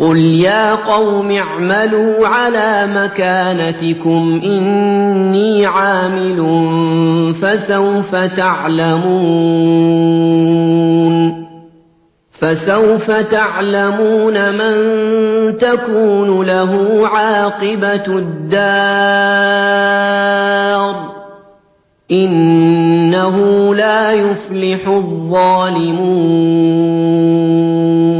قُلْ يَا قَوْمِ اعْمَلُوا عَلَىٰ مَكَانَتِكُمْ إِنِّي عَامِلٌ فَسَوْفَ تَعْلَمُونَ مَن تَكُونُ لَهُ عَاقِبَةُ الدَّارِ ۗ إِنَّهُ لَا يُفْلِحُ الظَّالِمُونَ